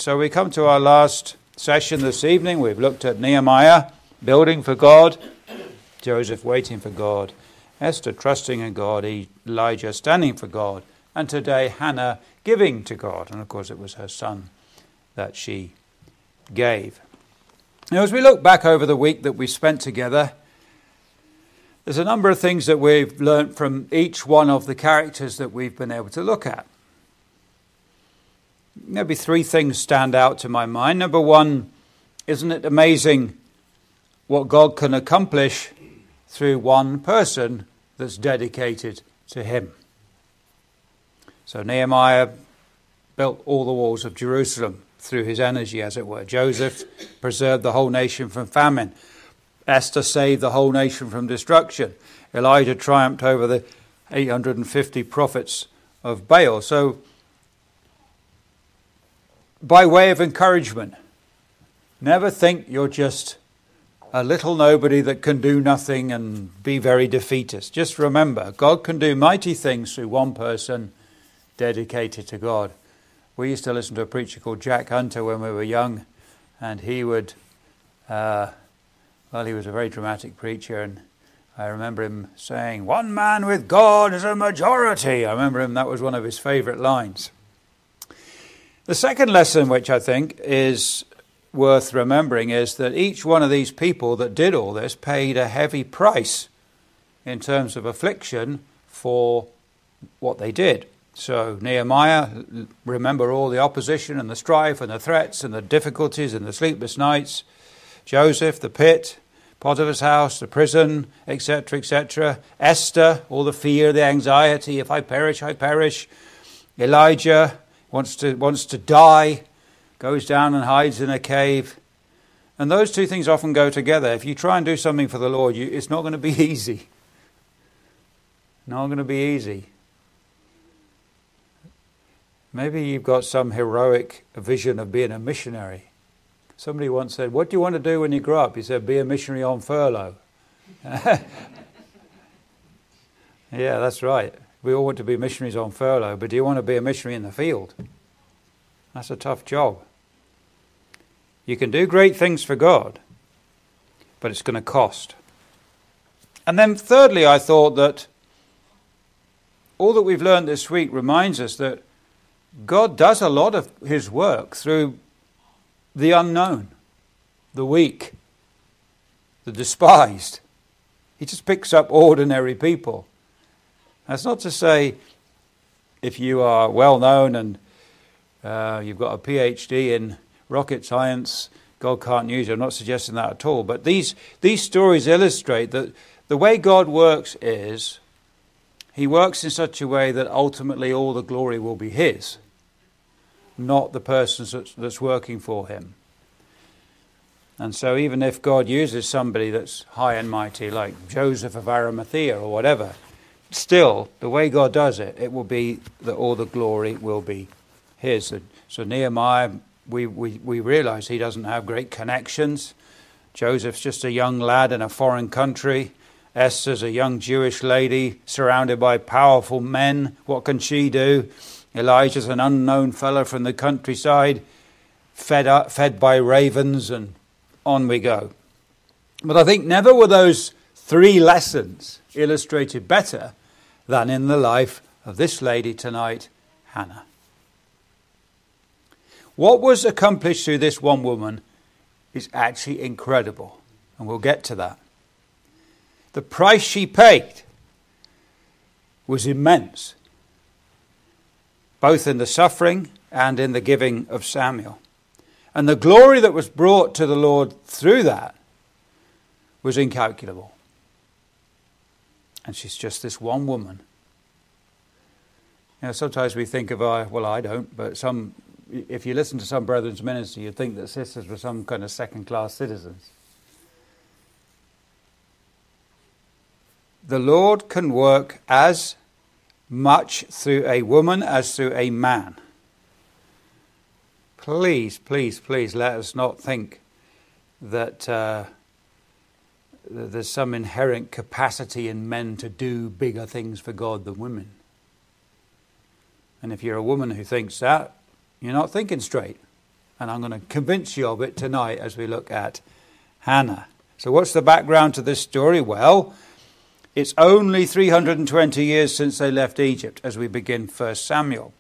So we come to our last session this evening. We've looked at Nehemiah building for God, Joseph waiting for God, Esther trusting in God, Elijah standing for God, and today Hannah giving to God. And of course it was her son that she gave. Now as we look back over the week that we spent together, there's a number of things that we've learnt from each one of the characters that we've been able to look at. Maybe three things stand out to my mind. Number one, isn't it amazing what God can accomplish through one person that's dedicated to him? So Nehemiah built all the walls of Jerusalem through his energy, as it were. Joseph preserved the whole nation from famine. Esther saved the whole nation from destruction. Elijah triumphed over the 850 prophets of Baal. So, by way of encouragement, never think you're just a little nobody that can do nothing and be very defeatist. Just remember, God can do mighty things through one person dedicated to God. We used to listen to a preacher called Jack Hunter when we were young, and he would, he was a very dramatic preacher, and I remember him saying, "One man with God is a majority." I remember him, that was one of his favourite lines. The second lesson, which I think is worth remembering, is that each one of these people that did all this paid a heavy price in terms of affliction for what they did. So Nehemiah, remember all the opposition and the strife and the threats and the difficulties and the sleepless nights. Joseph, the pit, Potiphar's house, the prison, etc., etc. Esther, all the fear, the anxiety, if I perish, I perish. Elijah wants to die, goes down and hides in a cave. And those two things often go together. If you try and do something for the Lord, it's not going to be easy. Not going to be easy. Maybe you've got some heroic vision of being a missionary. Somebody once said, "What do you want to do when you grow up?" He said, "Be a missionary on furlough." Yeah, that's right. We all want to be missionaries on furlough, but do you want to be a missionary in the field? That's a tough job. You can do great things for God, but it's going to cost. And then thirdly, I thought that all that we've learned this week reminds us that God does a lot of his work through the unknown, the weak, the despised. He just picks up ordinary people. That's not to say if you are well known and you've got a PhD in rocket science, God can't use you. I'm not suggesting that at all. But these stories illustrate that the way God works is he works in such a way that ultimately all the glory will be his, not the person that's working for him. And so even if God uses somebody that's high and mighty, like Joseph of Arimathea or whatever, still, the way God does it, it will be that all the glory will be his. So Nehemiah, we realise he doesn't have great connections. Joseph's just a young lad in a foreign country. Esther's a young Jewish lady surrounded by powerful men. What can she do? Elijah's an unknown fellow from the countryside, fed by ravens, and on we go. But I think never were those three lessons illustrated better than in the life of this lady tonight, Hannah. What was accomplished through this one woman is actually incredible, and we'll get to that. The price she paid was immense, both in the suffering and in the giving of Samuel. And the glory that was brought to the Lord through that was incalculable. And she's just this one woman. You know, sometimes we think of, I don't, but if you listen to some brethren's ministry, you'd think that sisters were some kind of second-class citizens. The Lord can work as much through a woman as through a man. Please, please, please let us not think that there's some inherent capacity in men to do bigger things for God than women. And if you're a woman who thinks that, you're not thinking straight. And I'm going to convince you of it tonight as we look at Hannah. So what's the background to this story? Well, it's only 320 years since they left Egypt as we begin 1 Samuel.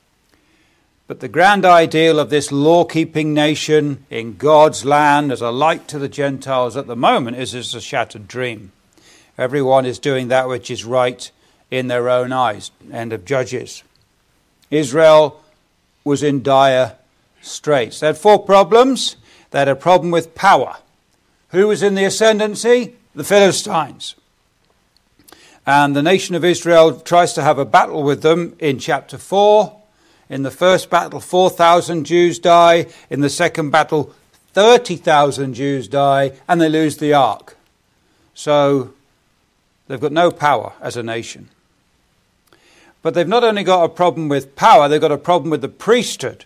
But the grand ideal of this law-keeping nation in God's land as a light to the Gentiles at the moment is a shattered dream. Everyone is doing that which is right in their own eyes. End of Judges. Israel was in dire straits. They had 4 problems. They had a problem with power. Who was in the ascendancy? The Philistines. And the nation of Israel tries to have a battle with them in chapter 4. In the first battle, 4,000 Jews die. In the second battle, 30,000 Jews die, and they lose the ark. So they've got no power as a nation. But they've not only got a problem with power, they've got a problem with the priesthood.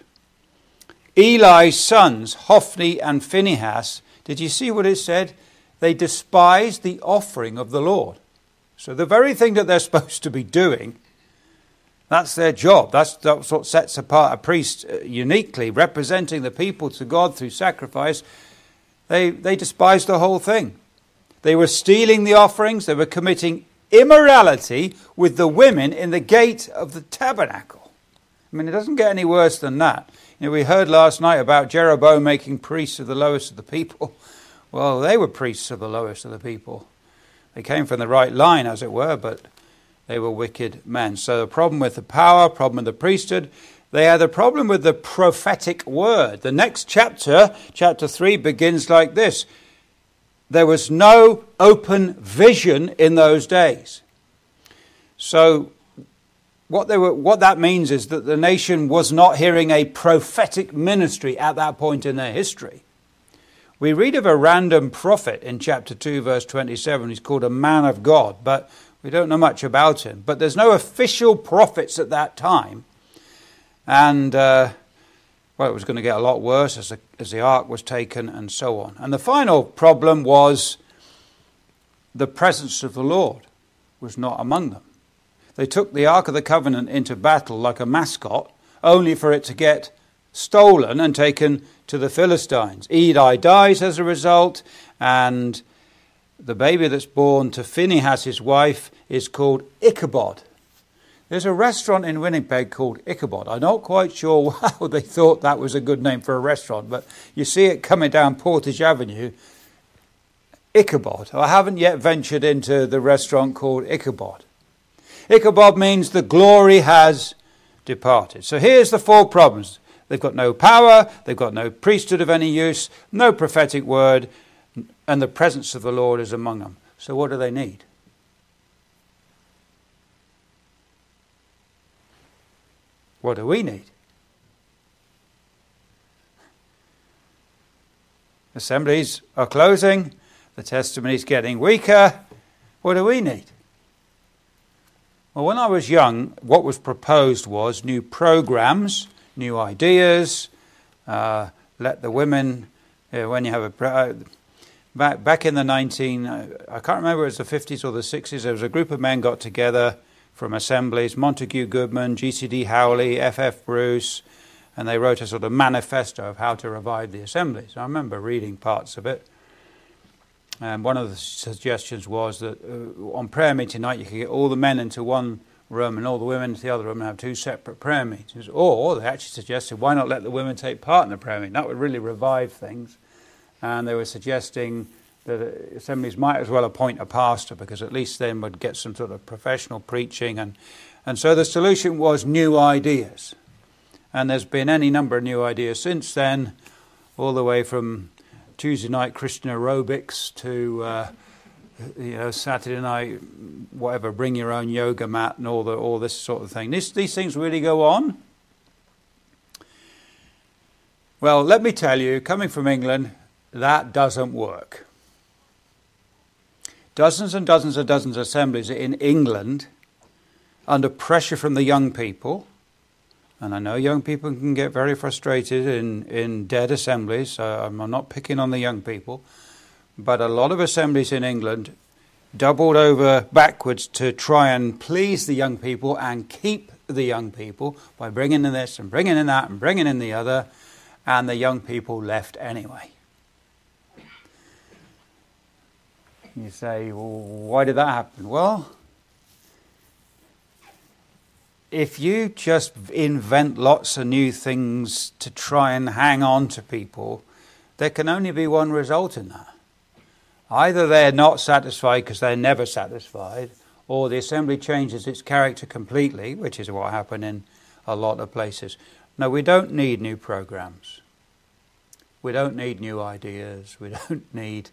Eli's sons, Hophni and Phinehas, did you see what it said? They despised the offering of the Lord. So the very thing that they're supposed to be doing, that's their job. That's what sets apart a priest uniquely, representing the people to God through sacrifice. They despised the whole thing. They were stealing the offerings. They were committing immorality with the women in the gate of the tabernacle. I mean, it doesn't get any worse than that. You know, we heard last night about Jeroboam making priests of the lowest of the people. Well, they were priests of the lowest of the people. They came from the right line, as it were, but they were wicked men. So the problem with the power, problem with the priesthood. They had a problem with the prophetic word. The next chapter, chapter 3, begins like this. There was no open vision in those days. So what that means is that the nation was not hearing a prophetic ministry at that point in their history. We read of a random prophet in chapter 2, verse 27. He's called a man of God, but we don't know much about him. But there's no official prophets at that time. And, it was going to get a lot worse as the ark was taken and so on. And the final problem was the presence of the Lord was not among them. They took the Ark of the Covenant into battle like a mascot, only for it to get stolen and taken to the Philistines. Eli dies as a result, and the baby that's born to Phinehas, his wife, is called Ichabod. There's a restaurant in Winnipeg called Ichabod. I'm not quite sure how they thought that was a good name for a restaurant, but you see it coming down Portage Avenue, Ichabod. I haven't yet ventured into the restaurant called Ichabod. Ichabod means the glory has departed. So here's the 4 problems. They've got no power, they've got no priesthood of any use, no prophetic word, and the presence of the Lord is among them. So what do they need? What do we need? Assemblies are closing. The testimony is getting weaker. What do we need? Well, when I was young, what was proposed was new programs, new ideas. Let the women, when you have back in the I can't remember if it was the 50s or the 60s, there was a group of men got together from assemblies, Montague Goodman, G.C.D. Howley, F.F. Bruce, and they wrote a sort of manifesto of how to revive the assemblies. I remember reading parts of it. And one of the suggestions was that on prayer meeting night you could get all the men into one room and all the women into the other room and have 2 separate prayer meetings. Or they actually suggested, why not let the women take part in the prayer meeting? That would really revive things. And they were suggesting that assemblies might as well appoint a pastor, because at least then would get some sort of professional preaching. And so the solution was new ideas. And there's been any number of new ideas since then, all the way from Tuesday night Christian aerobics to Saturday night, whatever, bring your own yoga mat and all this sort of thing. These things really go on. Well, let me tell you, coming from England, that doesn't work. Dozens and dozens and dozens of assemblies in England under pressure from the young people. And I know young people can get very frustrated in dead assemblies, so I'm not picking on the young people. But a lot of assemblies in England doubled over backwards to try and please the young people and keep the young people by bringing in this and bringing in that and bringing in the other. and the young people left anyway. You say, well, why did that happen? Well, if you just invent lots of new things to try and hang on to people, there can only be one result in that. Either they're not satisfied because they're never satisfied, or the assembly changes its character completely, which is what happened in a lot of places. No, we don't need new programs. We don't need new ideas. We don't need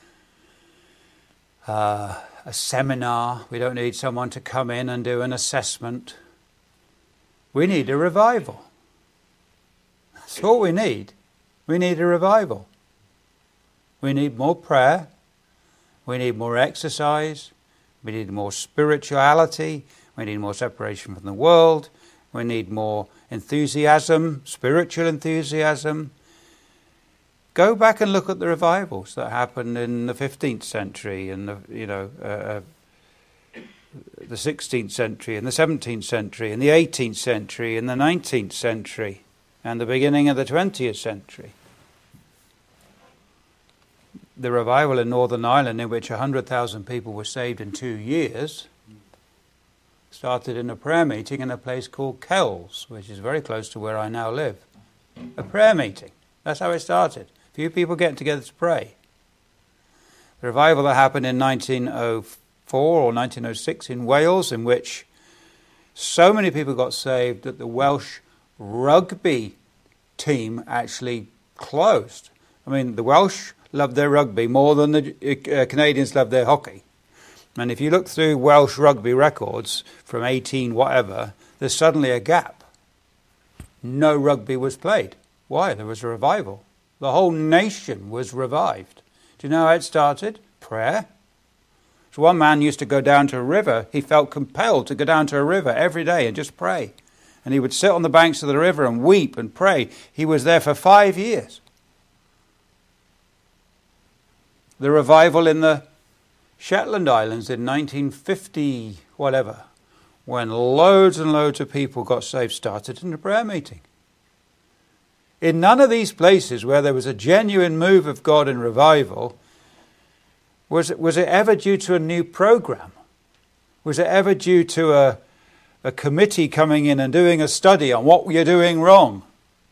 a seminar. We don't need someone to come in and do an assessment. We need a revival. That's all we need. We need a revival. We need more prayer. We need more exercise. We need more spirituality. We need more separation from the world. We need more enthusiasm, spiritual enthusiasm. Go back and look at the revivals that happened in the 15th century and the 16th century and the 17th century and the 18th century and the 19th century and the beginning of the 20th century. The revival in Northern Ireland, in which 100,000 people were saved in 2 years, started in a prayer meeting in a place called Kells, which is very close to where I now live. A prayer meeting. That's how it started. A few people getting together to pray. The revival that happened in 1904 or 1906 in Wales, in which so many people got saved that the Welsh rugby team actually closed. I mean, the Welsh loved their rugby more than the Canadians loved their hockey. And if you look through Welsh rugby records from 18 whatever, there's suddenly a gap. No rugby was played. Why? There was a revival. The whole nation was revived. Do you know how it started? Prayer. So one man used to go down to a river. He felt compelled to go down to a river every day and just pray. And he would sit on the banks of the river and weep and pray. He was there for 5 years. The revival in the Shetland Islands in 1950 whatever, when loads and loads of people got saved, started in a prayer meeting. In none of these places where there was a genuine move of God in revival, was it ever due to a new program? Was it ever due to a committee coming in and doing a study on what you're doing wrong?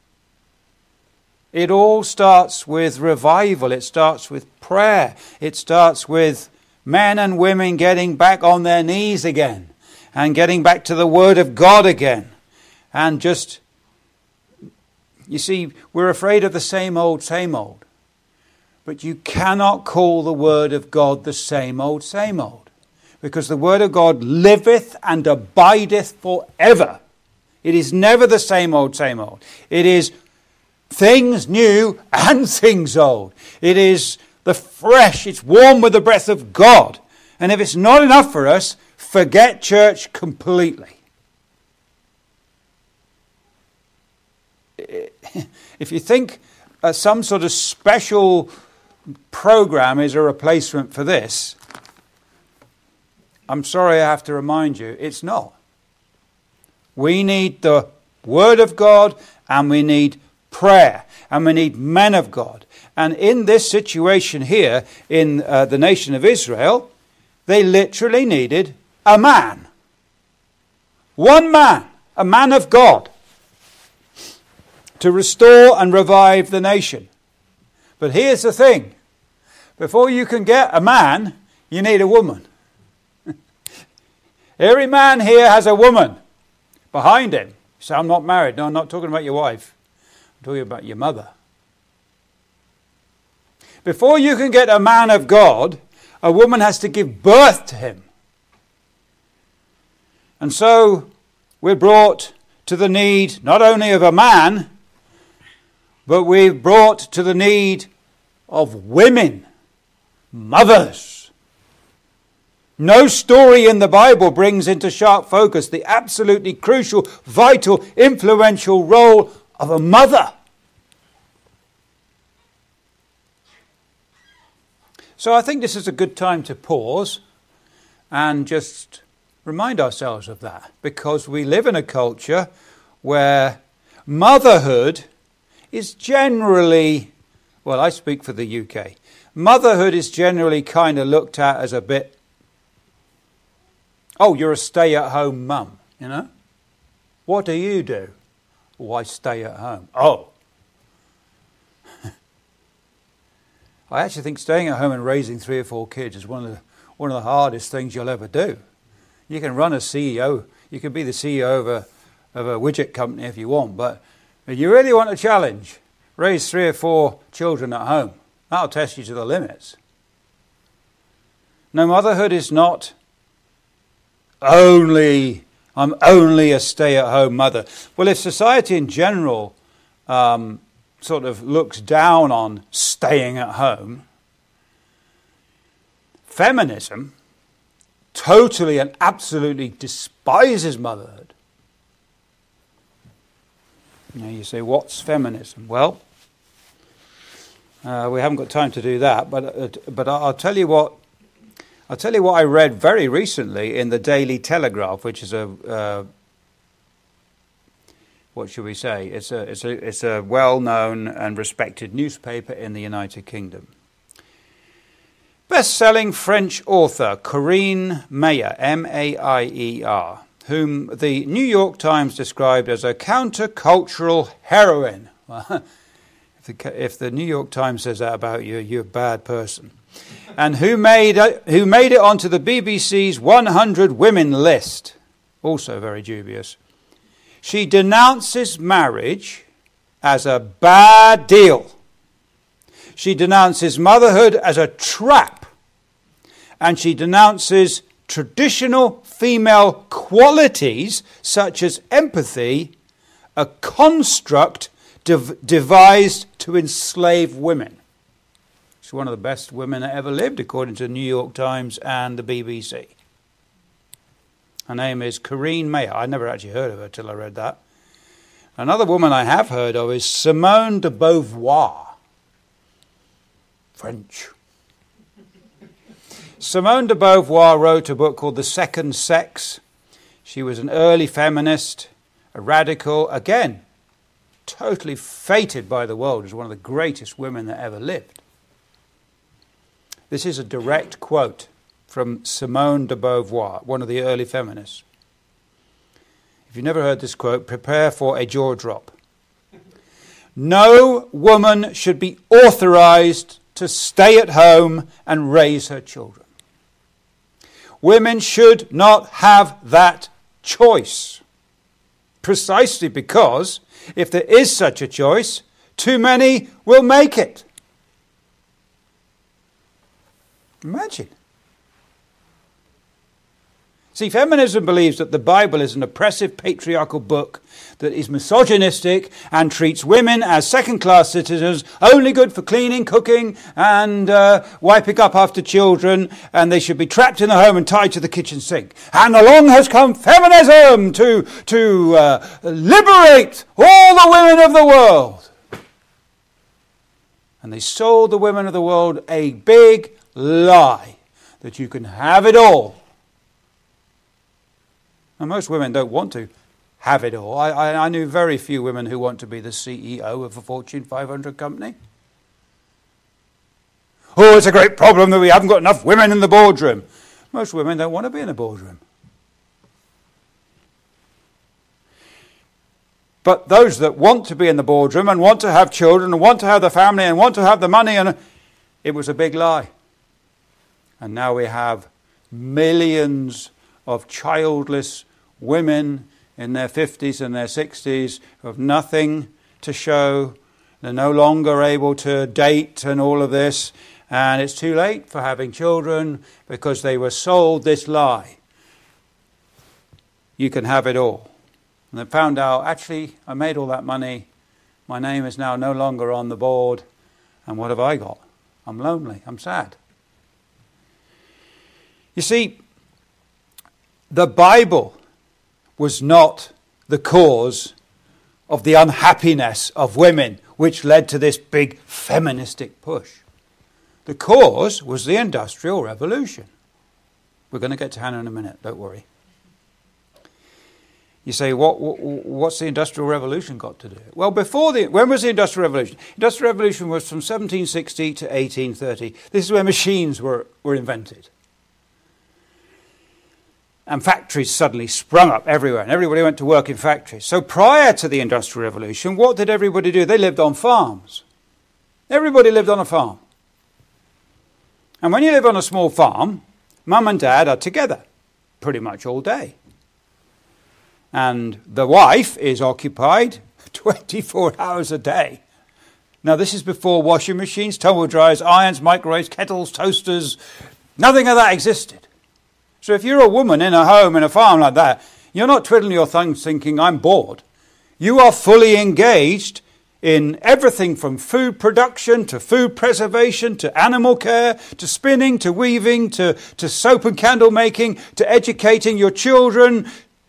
It all starts with revival. It starts with prayer. It starts with men and women getting back on their knees again and getting back to the Word of God again. And just, you see, we're afraid of the same old, same old. But you cannot call the Word of God the same old, because the Word of God liveth and abideth forever. It is never the same old, same old. It is things new and things old. It is the fresh, it's warm with the breath of God. And if it's not enough for us, forget church completely. If you think some sort of special program is a replacement for this, I'm sorry I have to remind you, it's not. We need the Word of God, and we need prayer, and we need men of God. And in this situation here in the nation of Israel, they literally needed a man. One man, a man of God, to restore and revive the nation. But here's the thing. Before you can get a man, you need a woman. Every man here has a woman behind him. You say, I'm not married. No, I'm not talking about your wife. I'm talking about your mother. Before you can get a man of God, a woman has to give birth to him. And so we're brought to the need not only of a man, but we're brought to the need of women, mothers. No story in the Bible brings into sharp focus the absolutely crucial, vital, influential role of a mother. So I think this is a good time to pause and just remind ourselves of that, because we live in a culture where motherhood is generally, well, I speak for the UK, motherhood is generally kind of looked at as a bit, oh, you're a stay-at-home mum, you know? What do you do? Oh, I stay at home. Oh. I actually think staying at home and raising 3 or 4 kids is one of the hardest things you'll ever do. You can run a CEO, you can be the CEO of a widget company if you want, but if you really want a challenge, raise 3 or 4 children at home. That'll test you to the limits. No, motherhood is not I'm only a stay-at-home mother. Well, if society in general sort of looks down on staying at home, feminism totally and absolutely despises motherhood. Now you say, what's feminism? Well, we haven't got time to do that, but I'll tell you what. I'll tell you what I read very recently in the Daily Telegraph, which is what should we say? It's a well-known and respected newspaper in the United Kingdom. Best-selling French author Corinne Mayer, M-A-I-E-R, whom the New York Times described as a countercultural heroine. Well, if the New York Times says that about you, you're a bad person. And who made it onto the BBC's 100 Women list, also very dubious. She denounces marriage as a bad deal. She denounces motherhood as a trap. And she denounces traditional female qualities such as empathy, a construct devised to enslave women. She's one of the best women that ever lived, according to the New York Times and the BBC. Her name is Corinne Mayer. I never actually heard of her till I read that. Another woman I have heard of is Simone de Beauvoir. French. Simone de Beauvoir wrote a book called The Second Sex. She was an early feminist, a radical, again, totally fated by the world as one of the greatest women that ever lived. This is a direct quote from Simone de Beauvoir, one of the early feminists. If you've never heard this quote, prepare for a jaw drop. No woman should be authorized to stay at home and raise her children. Women should not have that choice. Precisely because if there is such a choice, too many will make it. Imagine. See, feminism believes that the Bible is an oppressive patriarchal book that is misogynistic and treats women as second-class citizens, only good for cleaning, cooking, and wiping up after children, and they should be trapped in the home and tied to the kitchen sink. And along has come feminism to liberate all the women of the world. And they sold the women of the world a big lie that you can have it all. And most women don't want to have it all. I knew very few women who want to be the CEO of a Fortune 500 company. Oh, it's a great problem that we haven't got enough women in the boardroom. Most women don't want to be in a boardroom. But those that want to be in the boardroom and want to have children and want to have the family and want to have the money, and it was a big lie. And now we have millions of childless women in their 50s and their 60s who have nothing to show. They're no longer able to date and all of this. And it's too late for having children because they were sold this lie. You can have it all. And they found out, actually, I made all that money. My name is now no longer on the board. And what have I got? I'm lonely. I'm sad. You see, the Bible was not the cause of the unhappiness of women, which led to this big feministic push. The cause was the Industrial Revolution. We're going to get to Hannah in a minute, don't worry. You say, what's the Industrial Revolution got to do? Well, when was the Industrial Revolution? Industrial Revolution was from 1760 to 1830. This is where machines were invented. And factories suddenly sprung up everywhere, and everybody went to work in factories. So prior to the Industrial Revolution, what did everybody do? They lived on farms. Everybody lived on a farm. And when you live on a small farm, mum and dad are together pretty much all day. And the wife is occupied 24 hours a day. Now, this is before washing machines, tumble dryers, irons, microwaves, kettles, toasters. Nothing of that existed. So if you're a woman in a home, in a farm like that, you're not twiddling your thumbs thinking, I'm bored. You are fully engaged in everything from food production to food preservation to animal care to spinning to weaving to soap and candle making to educating your children.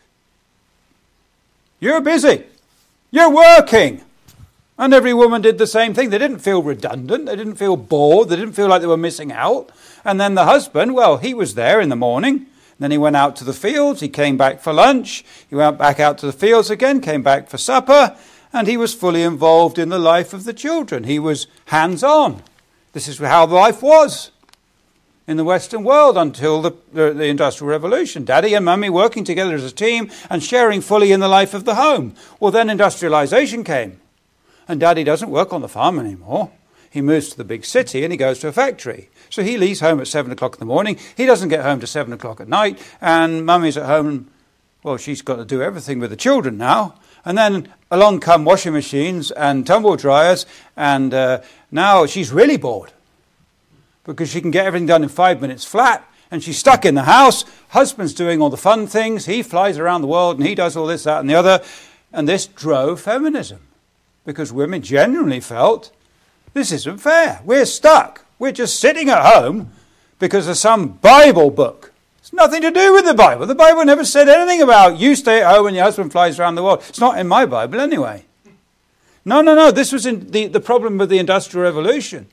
You're busy. You're working. And every woman did the same thing. They didn't feel redundant. They didn't feel bored. They didn't feel like they were missing out. And then the husband, well, he was there in the morning. Then he went out to the fields. He came back for lunch. He went back out to the fields again, came back for supper. And he was fully involved in the life of the children. He was hands-on. This is how life was in the Western world until the Industrial Revolution. Daddy and Mummy working together as a team and sharing fully in the life of the home. Well, then industrialization came. And Daddy doesn't work on the farm anymore. He moves to the big city and he goes to a factory. So he leaves home at 7 o'clock in the morning. He doesn't get home to 7 o'clock at night. And Mummy's at home. Well, she's got to do everything with the children now. And then along come washing machines and tumble dryers. And now she's really bored, because she can get everything done in 5 minutes flat, and she's stuck in the house. Husband's doing all the fun things. He flies around the world, and he does all this, that, and the other. And this drove feminism, because women genuinely felt, this isn't fair. We're stuck. We're just sitting at home because of some Bible book. It's nothing to do with the Bible. The Bible never said anything about you stay at home and your husband flies around the world. It's not in my Bible anyway. No. This was in the problem with the Industrial Revolution.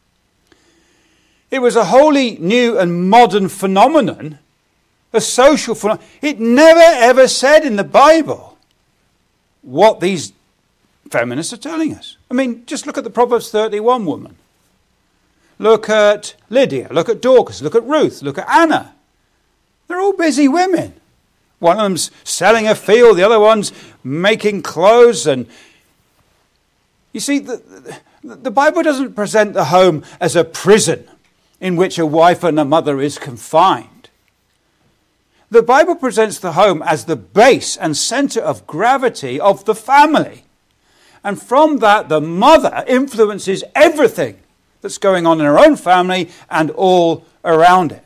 It was a wholly new and modern phenomenon, a social phenomenon. It never ever said in the Bible what these feminists are telling us. I mean, just look at the Proverbs 31 woman. Look at Lydia, look at Dorcas, look at Ruth, look at Anna. They're all busy women. One of them's selling a field, the other one's making clothes. And you see, the Bible doesn't present the home as a prison in which a wife and a mother is confined. The Bible presents the home as the base and center of gravity of the family. And from that, the mother influences everything that's going on in her own family and all around it.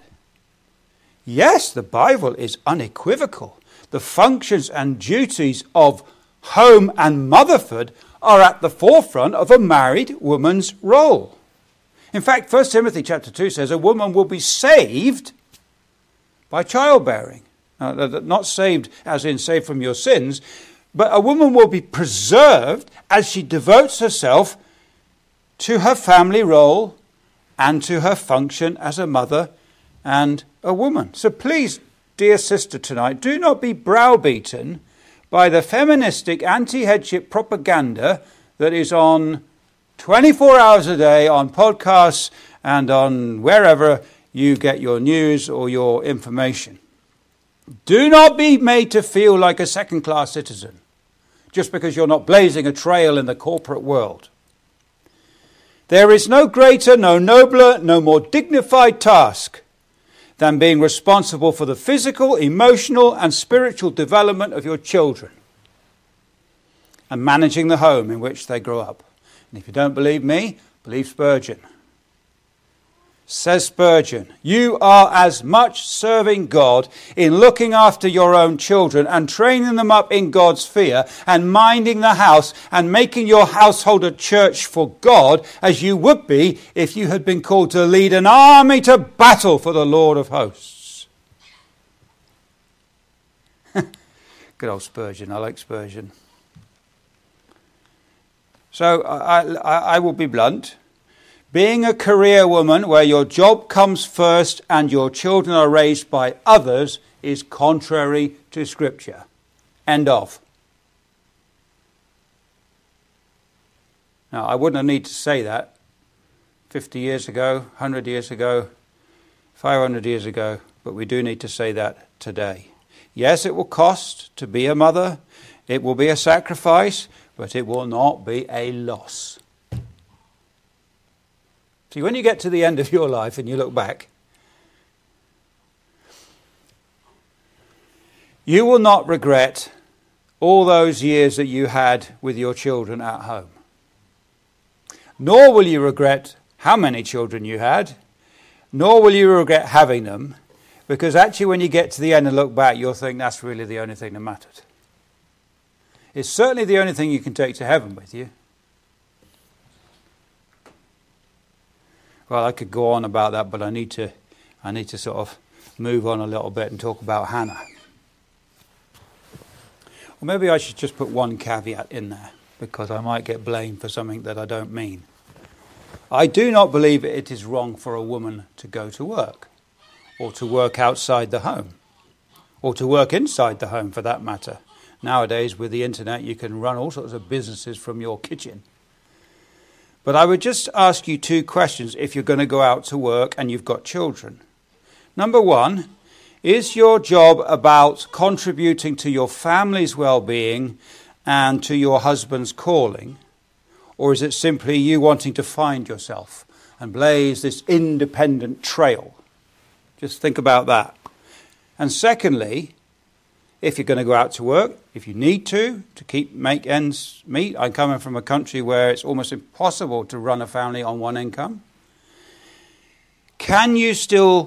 Yes, the Bible is unequivocal. The functions and duties of home and motherhood are at the forefront of a married woman's role. In fact, 1 Timothy chapter 2 says a woman will be saved by childbearing. Not saved as in saved from your sins, but a woman will be preserved as she devotes herself to her family role and to her function as a mother and a woman. So please, dear sister, tonight, do not be browbeaten by the feministic anti-headship propaganda that is on 24 hours a day on podcasts and on wherever you get your news or your information. Do not be made to feel like a second-class citizen just because you're not blazing a trail in the corporate world. There is no greater, no nobler, no more dignified task than being responsible for the physical, emotional, and spiritual development of your children and managing the home in which they grow up. And if you don't believe me, believe Spurgeon. Says Spurgeon, you are as much serving God in looking after your own children and training them up in God's fear and minding the house and making your household a church for God as you would be if you had been called to lead an army to battle for the Lord of hosts. Good old Spurgeon. I like Spurgeon. So I will be blunt. Being a career woman where your job comes first and your children are raised by others is contrary to Scripture. End of. Now, I wouldn't need to say that 50 years ago, 100 years ago, 500 years ago, but we do need to say that today. Yes, it will cost to be a mother. It will be a sacrifice, but it will not be a loss. See, when you get to the end of your life and you look back, you will not regret all those years that you had with your children at home. Nor will you regret how many children you had, nor will you regret having them, because actually when you get to the end and look back, you'll think that's really the only thing that mattered. It's certainly the only thing you can take to heaven with you. Well, I could go on about that, but I need to sort of move on a little bit and talk about Hannah. Or maybe I should just put one caveat in there, because I might get blamed for something that I don't mean. I do not believe it is wrong for a woman to go to work, or to work outside the home, or to work inside the home for that matter. Nowadays, with the internet, you can run all sorts of businesses from your kitchen. But I would just ask you two questions if you're going to go out to work and you've got children. Number one, is your job about contributing to your family's well-being and to your husband's calling? Or is it simply you wanting to find yourself and blaze this independent trail? Just think about that. And secondly, if you're going to go out to work, if you need to make ends meet. I'm coming from a country where it's almost impossible to run a family on one income. Can you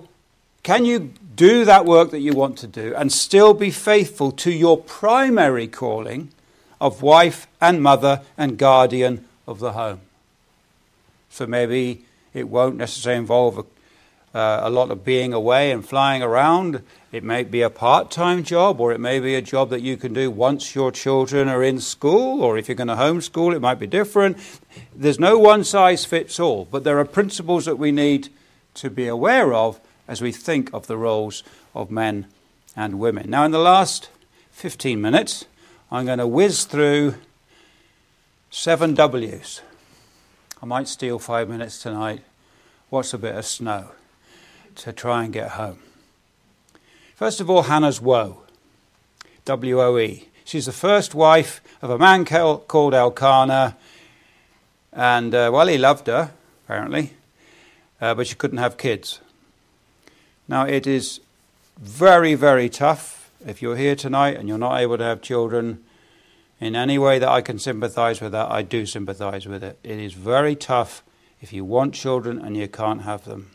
do that work that you want to do and still be faithful to your primary calling of wife and mother and guardian of the home? So maybe it won't necessarily involve a lot of being away and flying around. It may be a part-time job, or it may be a job that you can do once your children are in school, or if you're going to homeschool, it might be different. There's no one-size-fits-all, but there are principles that we need to be aware of as we think of the roles of men and women. Now, in the last 15 minutes, I'm going to whiz through 7 W's. I might steal 5 minutes tonight. Watch a bit of snow to try and get home. First of all, Hannah's woe. W-O-E. She's the first wife of a man called Elkanah. And, he loved her, apparently. But she couldn't have kids. Now, it is very, very tough if you're here tonight and you're not able to have children. In any way that I can sympathize with that, I do sympathize with it. It is very tough if you want children and you can't have them.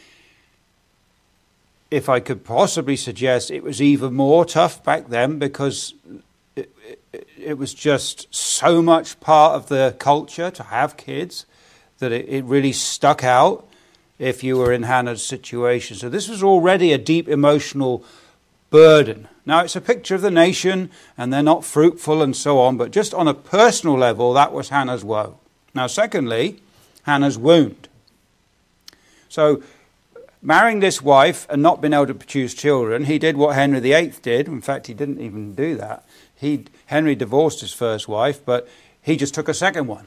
If I could possibly suggest, it was even more tough back then because it was just so much part of the culture to have kids that it really stuck out if you were in Hannah's situation. So this was already a deep emotional burden. Now, it's a picture of the nation, and they're not fruitful and so on, but just on a personal level, that was Hannah's woe. Now, secondly, Hannah's wound. So, marrying this wife and not being able to produce children, he did what Henry VIII did. In fact, he didn't even do that. Henry divorced his first wife, but he just took a second one.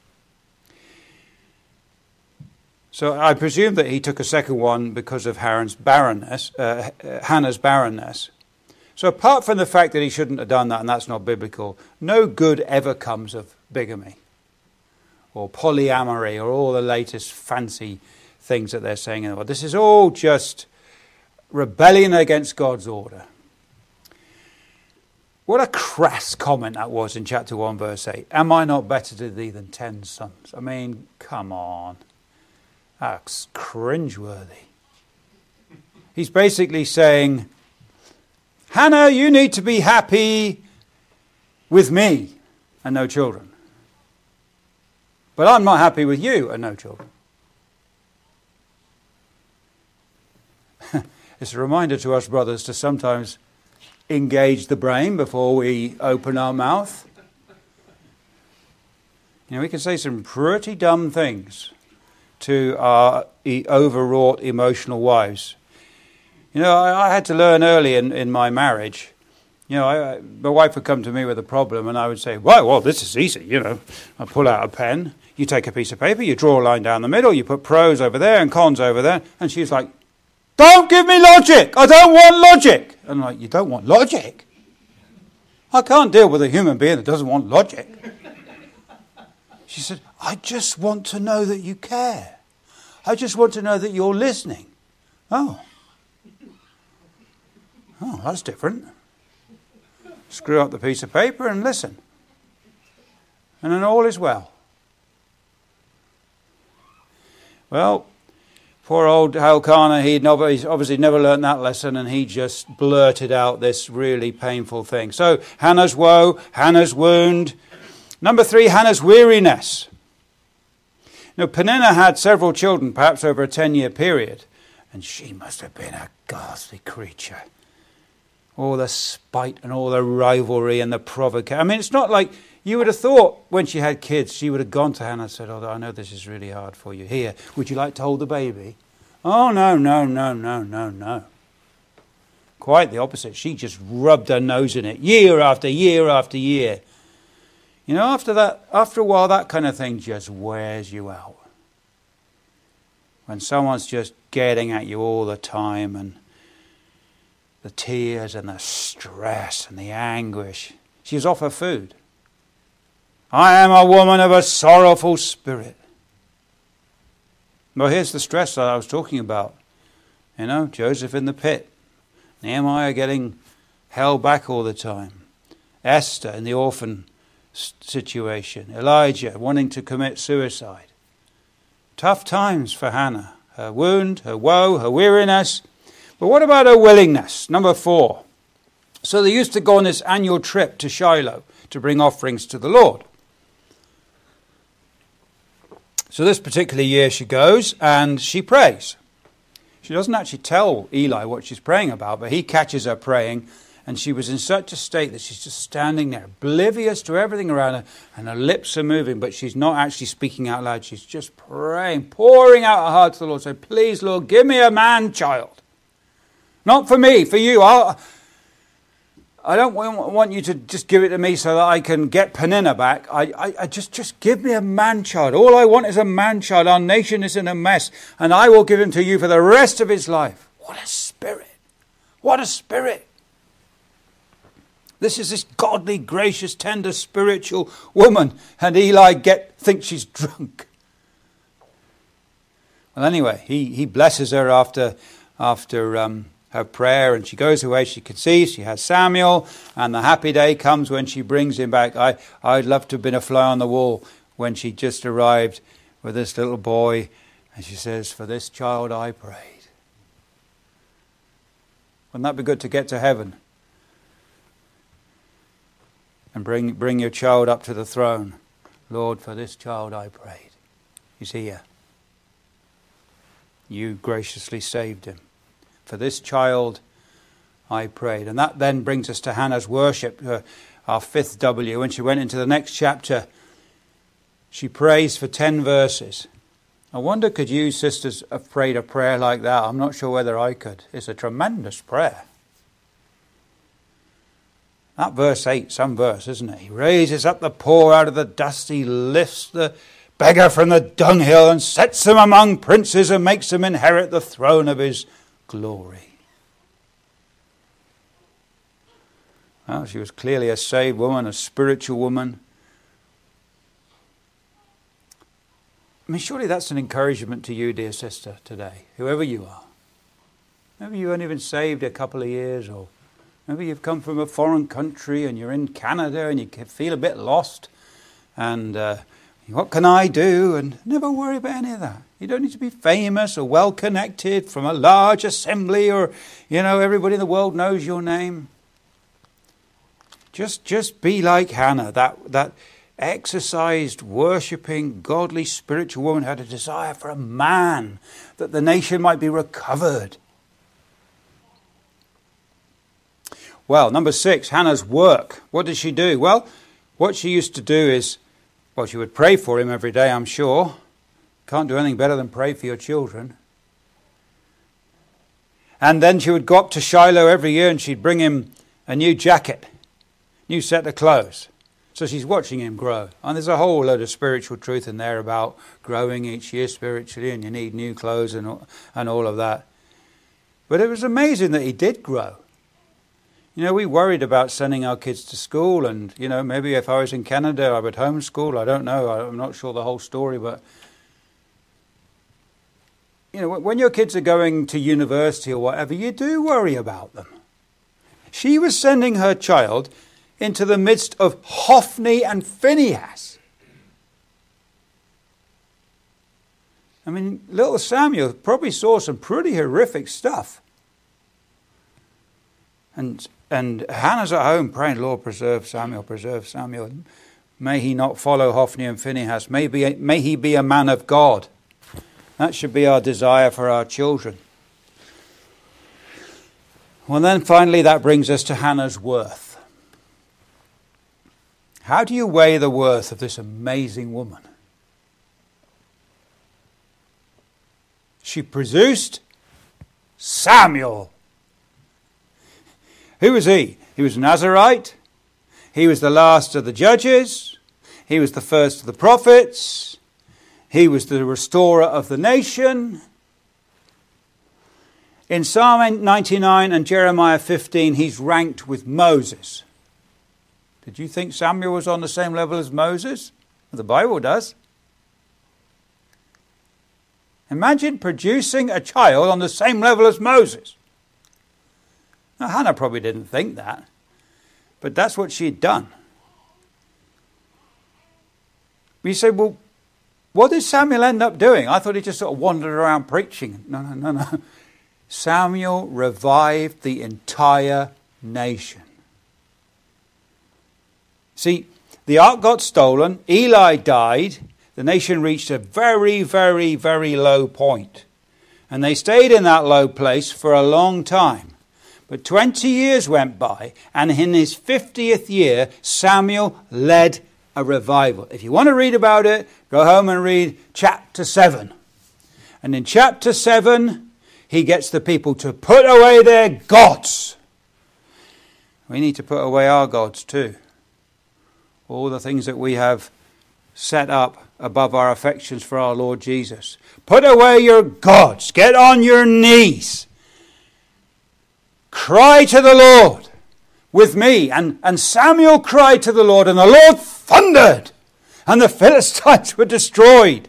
So I presume that he took a second one because of Hannah's barrenness. So apart from the fact that he shouldn't have done that, and that's not biblical, no good ever comes of bigamy or polyamory or all the latest fancy things that they're saying in the world. This is all just rebellion against God's order. What a crass comment that was in chapter 1, verse 8. Am I not better to thee than 10 sons? I mean, come on. That's cringeworthy. He's basically saying, Hannah, you need to be happy with me and no children. But I'm not happy with you and no children. It's a reminder to us brothers to sometimes engage the brain before we open our mouth. You know, we can say some pretty dumb things to our overwrought emotional wives. You know, I had to learn early in my marriage You know, my wife would come to me with a problem and I would say, well, this is easy, you know. I pull out a pen, you take a piece of paper, you draw a line down the middle, you put pros over there and cons over there. And she's like, don't give me logic. I don't want logic. And I'm like, you don't want logic? I can't deal with a human being that doesn't want logic. She said, I just want to know that you care. I just want to know that you're listening. Oh, that's different. Screw up the piece of paper and listen. And then all is well. Well, poor old Elkanah, he'd obviously never learned that lesson, and he just blurted out this really painful thing. So, Hannah's woe, Hannah's wound. Number 3, Hannah's weariness. Now, Peninnah had several children, perhaps over a 10-year period, and she must have been a ghastly creature. All the spite and all the rivalry and the provocation. I mean, it's not like you would have thought when she had kids, she would have gone to Hannah and said, I know this is really hard for you. Here, would you like to hold the baby? Oh, no. Quite the opposite. She just rubbed her nose in it year after year after year. You know, after a while, that kind of thing just wears you out. When someone's just getting at you all the time, and the tears and the stress and the anguish. She was off her food. I am a woman of a sorrowful spirit. Well, here's the stress that I was talking about. You know, Joseph in the pit. Nehemiah getting held back all the time. Esther in the orphan situation. Elijah wanting to commit suicide. Tough times for Hannah. Her wound, her woe, her weariness. But what about her willingness? Number 4. So they used to go on this annual trip to Shiloh to bring offerings to the Lord. So this particular year she goes and she prays. She doesn't actually tell Eli what she's praying about, but he catches her praying, and she was in such a state that she's just standing there, oblivious to everything around her, and her lips are moving, but she's not actually speaking out loud. She's just praying, pouring out her heart to the Lord, saying, please, Lord, give me a man-child. Not for me, for you. I don't want you to just give it to me so that I can get Peninnah back. I just give me a man-child. All I want is a man-child. Our nation is in a mess, and I will give him to you for the rest of his life. What a spirit. What a spirit. This is this godly, gracious, tender, spiritual woman, and Eli thinks she's drunk. Well, anyway, he blesses her after her prayer, and she goes away. She conceives. She has Samuel, and the happy day comes when she brings him back. I'd love to have been a fly on the wall when she just arrived with this little boy, and she says, "For this child I prayed." Wouldn't that be good to get to heaven and bring your child up to the throne? Lord, for this child I prayed. He's here. You graciously saved him. For this child I prayed. And that then brings us to Hannah's worship, our 5th W. When she went into the next chapter, she prays for 10 verses. I wonder, could you, sisters, have prayed a prayer like that? I'm not sure whether I could. It's a tremendous prayer. That verse 8, some verse, isn't it? He raises up the poor out of the dust. He lifts the beggar from the dunghill and sets them among princes and makes them inherit the throne of his glory. Well, she was clearly a saved woman, a spiritual woman. I mean, surely that's an encouragement to you, dear sister, today, whoever you are. Maybe you've only been saved a couple of years, or maybe you've come from a foreign country and you're in Canada and you feel a bit lost, and what can I do? And never worry about any of that. You don't need to be famous or well connected from a large assembly, or, everybody in the world knows your name. Just be like Hannah, that exercised, worshipping, godly, spiritual woman who had a desire for a man, that the nation might be recovered. Well, number 6, Hannah's work. What did she do? Well, what she used to do is, she would pray for him every day, I'm sure. Can't do anything better than pray for your children. And then she would go up to Shiloh every year and she'd bring him a new jacket, new set of clothes. So she's watching him grow. And there's a whole load of spiritual truth in there about growing each year spiritually, and you need new clothes and all of that. But it was amazing that he did grow. You know, we worried about sending our kids to school, and, you know, maybe if I was in Canada, I would homeschool. I don't know. I'm not sure the whole story, but, you know, when your kids are going to university or whatever, you do worry about them. She was sending her child into the midst of Hophni and Phinehas. I mean, little Samuel probably saw some pretty horrific stuff. And Hannah's at home praying, Lord, preserve Samuel, preserve Samuel. May he not follow Hophni and Phinehas. May he be a man of God. That should be our desire for our children. Well, then finally that brings us to Hannah's worth. How do you weigh the worth of this amazing woman? She produced Samuel. Who was he? He was a Nazarite. He was the last of the judges. He was the first of the prophets. He was the restorer of the nation. In Psalm 99 and Jeremiah 15, he's ranked with Moses. Did you think Samuel was on the same level as Moses? Well, the Bible does. Imagine producing a child on the same level as Moses. Now, Hannah probably didn't think that, but that's what she'd done. You say, well, what did Samuel end up doing? I thought he just sort of wandered around preaching. No. Samuel revived the entire nation. See, the ark got stolen, Eli died, the nation reached a very, very, very low point. And they stayed in that low place for a long time. But 20 years went by, and in his 50th year, Samuel led a revival. If you want to read about it, go home and read chapter 7. And in chapter 7, he gets the people to put away their gods. We need to put away our gods too. All the things that we have set up above our affections for our Lord Jesus. Put away your gods. Get on your knees. Cry to the Lord with me. And Samuel cried to the Lord, and the Lord thundered, and the Philistines were destroyed.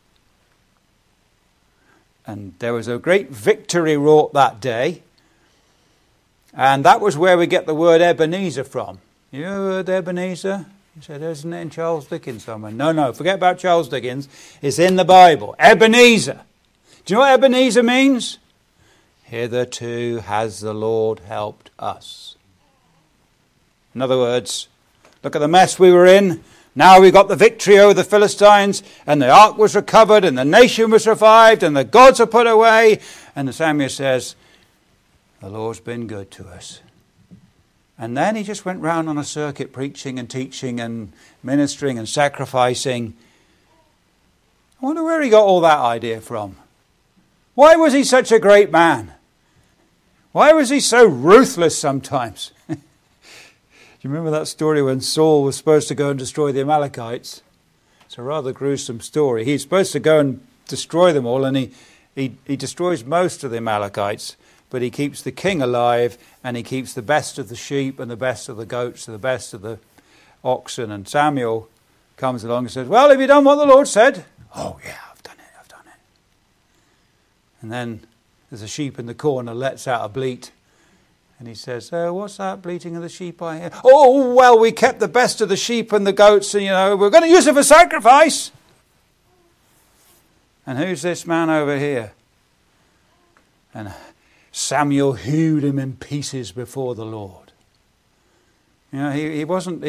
And there was a great victory wrought that day. And that was where we get the word Ebenezer from. You heard Ebenezer? You said, isn't it in Charles Dickens somewhere? No, forget about Charles Dickens. It's in the Bible. Ebenezer. Do you know what Ebenezer means? Hitherto has the Lord helped us. In other words, look at the mess we were in. Now we got the victory over the Philistines, and the ark was recovered, and the nation was revived, and the gods are put away. And Samuel says, the Lord's been good to us. And then he just went round on a circuit preaching and teaching and ministering and sacrificing. I wonder where he got all that idea from. Why was he such a great man? Why was he so ruthless sometimes? Do you remember that story when Saul was supposed to go and destroy the Amalekites? It's a rather gruesome story. He's supposed to go and destroy them all, and he destroys most of the Amalekites. But he keeps the king alive, and he keeps the best of the sheep and the best of the goats and the best of the oxen. And Samuel comes along and says, well, have you done what the Lord said? Oh, yeah, I've done it. And then there's a sheep in the corner, lets out a bleat. And he says, what's that bleating of the sheep I hear? Oh, well, we kept the best of the sheep and the goats, and, we're going to use it for sacrifice. And who's this man over here? And Samuel hewed him in pieces before the Lord. He wasn't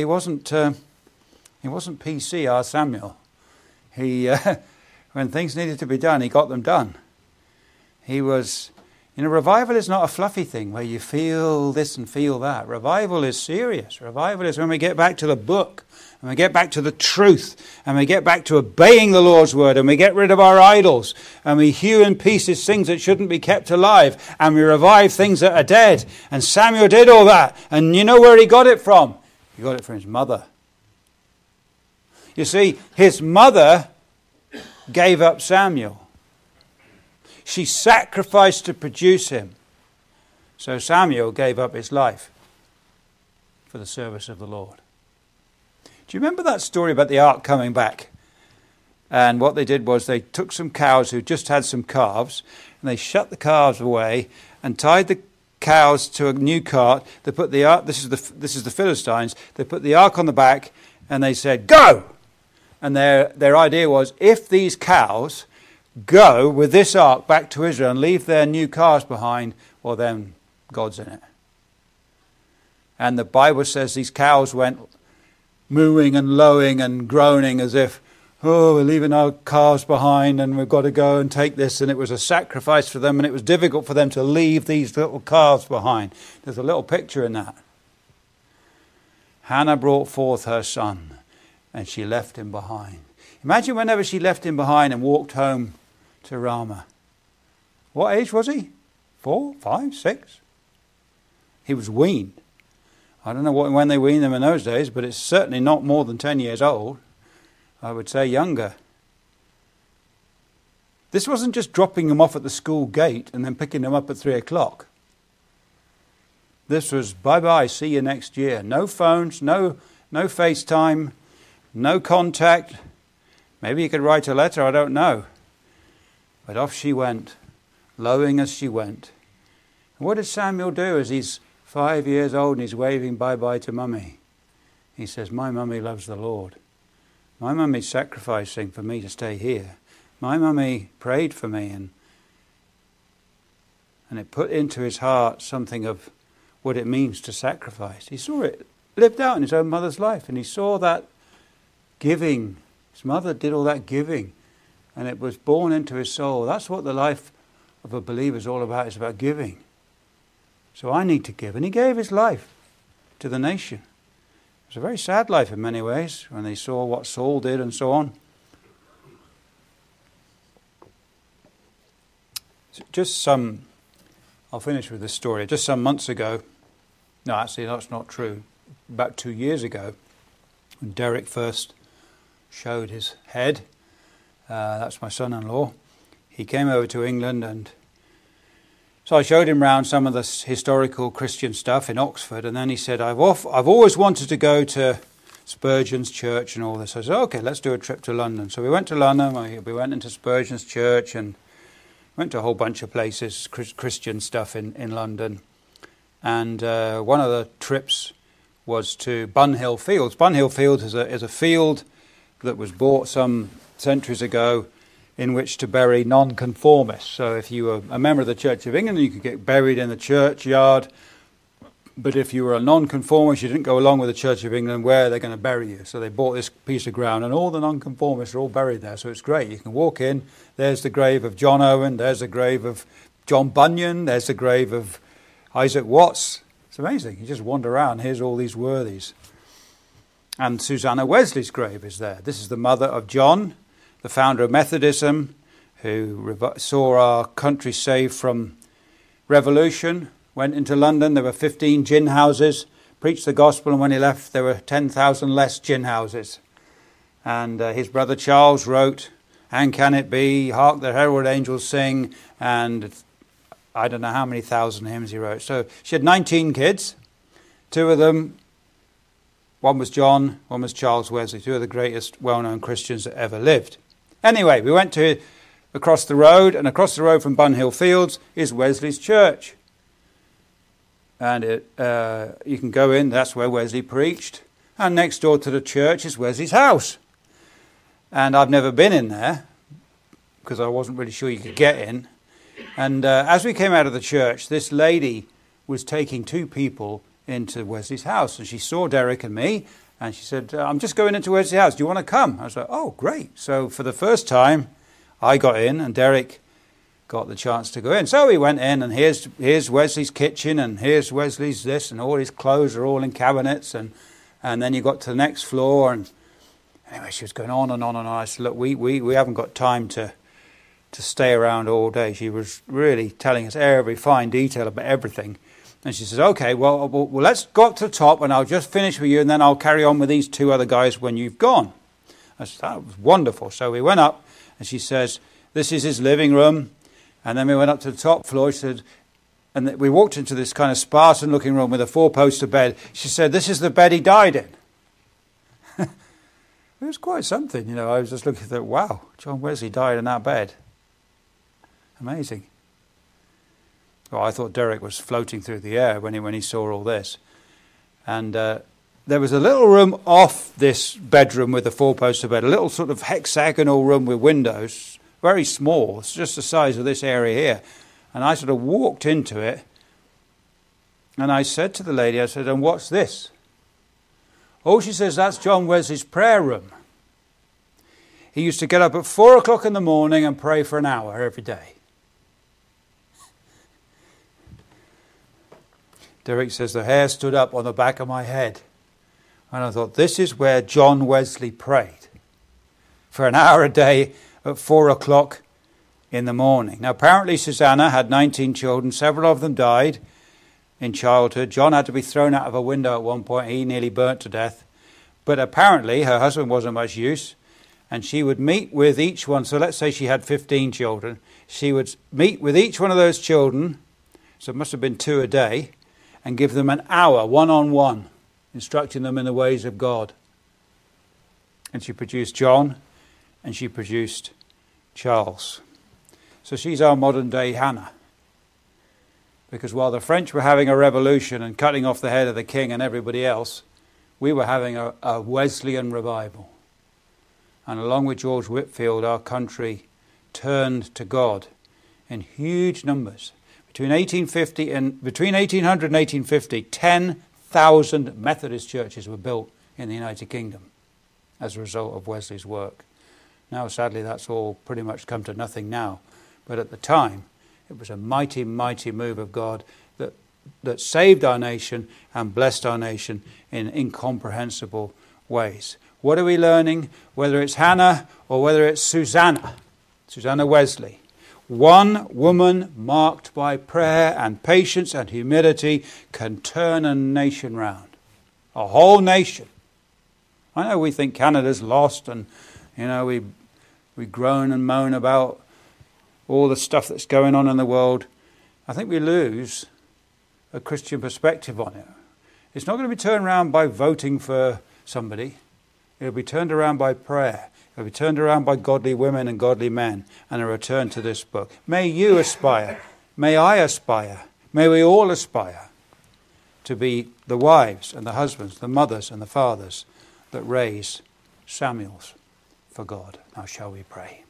PC, our Samuel. He when things needed to be done, he got them done. He was, You know, revival is not a fluffy thing where you feel this and feel that. Revival is serious. Revival is when we get back to the book, and we get back to the truth, and we get back to obeying the Lord's word, and we get rid of our idols, and we hew in pieces things that shouldn't be kept alive, and we revive things that are dead. And Samuel did all that. And you know where he got it from? He got it from his mother. You see, his mother gave up Samuel. She sacrificed to produce him. So Samuel gave up his life for the service of the Lord. Do you remember that story about the ark coming back? And what they did was they took some cows who just had some calves, and they shut the calves away and tied the cows to a new cart. They put the ark. This is the Philistines. They put the ark on the back, and they said, "Go!" And their idea was, if these cows go with this ark back to Israel and leave their new cars behind, well, then God's in it. And the Bible says these cows went mooing and lowing and groaning as if, oh, we're leaving our cars behind and we've got to go and take this. And it was a sacrifice for them, and it was difficult for them to leave these little calves behind. There's a little picture in that. Hannah brought forth her son, and she left him behind. Imagine whenever she left him behind and walked home to Ramah. What age was he? 4, 5, 6? He was weaned. I don't know when they weaned them in those days, but it's certainly not more than 10 years old. I would say younger. This wasn't just dropping them off at the school gate and then picking them up at 3 o'clock. This was bye-bye, see you next year. No phones, no FaceTime, no contact. Maybe you could write a letter, I don't know. But off she went, lowing as she went. And what did Samuel do as he's 5 years old and he's waving bye-bye to Mummy? He says, my mummy loves the Lord. My mummy's sacrificing for me to stay here. My mummy prayed for me, and it put into his heart something of what it means to sacrifice. He saw it lived out in his own mother's life, and he saw that giving. His mother did all that giving, and it was born into his soul. That's what the life of a believer is all about. It's about giving. So I need to give. And he gave his life to the nation. It was a very sad life in many ways when they saw what Saul did and so on. I'll finish with this story. Just some months ago, no, actually that's not true, about 2 years ago, when Derek first showed his head, that's my son-in-law, he came over to England, and so I showed him around some of the historical Christian stuff in Oxford, and then he said, I've always wanted to go to Spurgeon's church and all this. I said, okay, let's do a trip to London. So we went to London, we went into Spurgeon's church and went to a whole bunch of places, Christian stuff in London. And one of the trips was to Bunhill Fields. Bunhill Fields is a field that was bought some centuries ago in which to bury nonconformists. So if you were a member of the Church of England, you could get buried in the churchyard. But if you were a nonconformist, you didn't go along with the Church of England, where are they going to bury you? So they bought this piece of ground, and all the nonconformists are all buried there. So it's great. You can walk in. There's the grave of John Owen. There's the grave of John Bunyan. There's the grave of Isaac Watts. It's amazing. You just wander around. Here's all these worthies. And Susanna Wesley's grave is there. This is the mother of John, the founder of Methodism, who saw our country saved from revolution, went into London. There were 15 gin houses, preached the gospel, and when he left, there were 10,000 less gin houses. And his brother Charles wrote, And Can It Be, Hark the Herald Angels Sing, and I don't know how many thousand hymns he wrote. So she had 19 kids. 2 of them, one was John, one was Charles Wesley, 2 of the greatest well-known Christians that ever lived. Anyway, we went to across the road, and across the road from Bunhill Fields is Wesley's church. And you can go in, that's where Wesley preached. And next door to the church is Wesley's house. And I've never been in there, because I wasn't really sure you could get in. And as we came out of the church, this lady was taking 2 people into Wesley's house. And she saw Derek and me, and she said, I'm just going into Wesley's house. Do you want to come? I was like, oh, great. So for the first time, I got in, and Derek got the chance to go in. So we went in, and here's Wesley's kitchen, and here's Wesley's this, and all his clothes are all in cabinets, and then you got to the next floor, and anyway, she was going on and on and on. I said, look, we haven't got time to stay around all day. She was really telling us every fine detail about everything. And she says, okay, well, let's go up to the top, and I'll just finish with you, and then I'll carry on with these two other guys when you've gone. I said, that was wonderful. So we went up, and she says, this is his living room. And then we went up to the top floor. She said, and we walked into this kind of Spartan-looking room with a four-poster bed. She said, this is the bed he died in. It was quite something, you know. I was just looking at that, wow, John Wesley died in that bed. Amazing. Well, I thought Derek was floating through the air when he saw all this. And there was a little room off this bedroom with the four-poster bed, a little sort of hexagonal room with windows, very small. It's just the size of this area here. And I sort of walked into it, and I said to the lady, I said, and what's this? Oh, she says, that's John Wesley's prayer room. He used to get up at 4 o'clock in the morning and pray for an hour every day. Derek says, the hair stood up on the back of my head. And I thought, this is where John Wesley prayed for an hour a day at 4 o'clock in the morning. Now, apparently Susanna had 19 children. Several of them died in childhood. John had to be thrown out of a window at one point. He nearly burnt to death. But apparently her husband wasn't much use. And she would meet with each one. So let's say she had 15 children. She would meet with each one of those children. So it must have been 2 a day. And give them an hour, one-on-one, instructing them in the ways of God. And she produced John, and she produced Charles. So she's our modern-day Hannah. Because while the French were having a revolution and cutting off the head of the king and everybody else, we were having a Wesleyan revival. And along with George Whitefield, our country turned to God in huge numbers. Between 1800 and 1850, 10,000 Methodist churches were built in the United Kingdom as a result of Wesley's work. Now, sadly, that's all pretty much come to nothing now. But at the time, it was a mighty, mighty move of God that saved our nation and blessed our nation in incomprehensible ways. What are we learning? Whether it's Hannah or whether it's Susanna Wesley. One woman marked by prayer and patience and humility can turn a nation round. A whole nation. I know we think Canada's lost, and you know we groan and moan about all the stuff that's going on in the world. I think we lose a Christian perspective on it. It's not going to be turned around by voting for somebody. It'll be turned around by prayer. It'll be turned around by godly women and godly men, and a return to this book. May you aspire. May I aspire. May we all aspire to be the wives and the husbands, the mothers and the fathers that raise Samuels for God. Now shall we pray.